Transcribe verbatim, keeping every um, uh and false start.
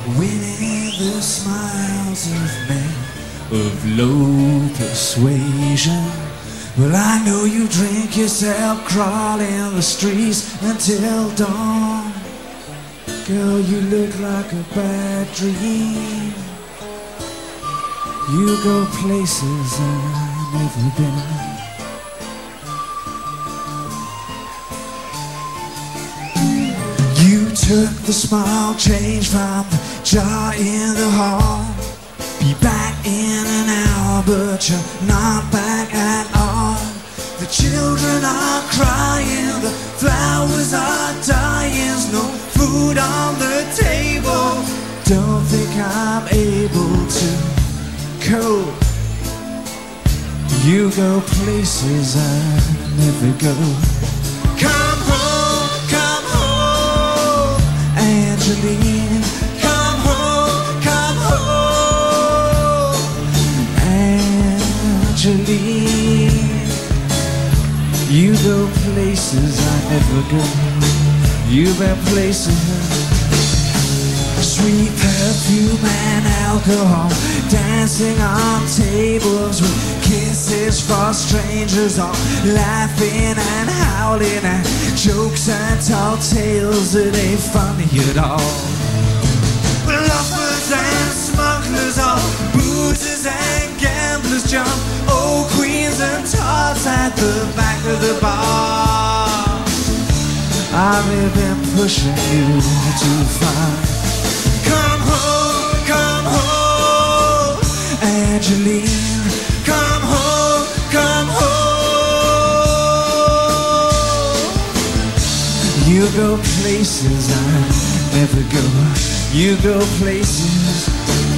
winning the smiles of men of low persuasion. Well, I know you drink yourself, crawling the streets until dawn. Girl, you look like a bad dream. You go places I've never been. You took the small change from the jar in the hall. Be back in an hour, but you're not back at all. The children are crying, the flowers are dying, there's no food on the table. Don't think I'm able to cope. You go places I never go. Come home, come home, Angeline. Come home, come home, Angeline. You go places I never go. You've been places. Sweet perfume and alcohol, dancing on tables with kisses for strangers, all laughing and howling at jokes and tall tales that ain't funny at all. Bluffers and smugglers, all boozers and gamblers jump, old queens and tarts at the back of the bar. I've been pushing you too far. Come home, come home, Angeline. Come home, come home. You go places I never go. You go places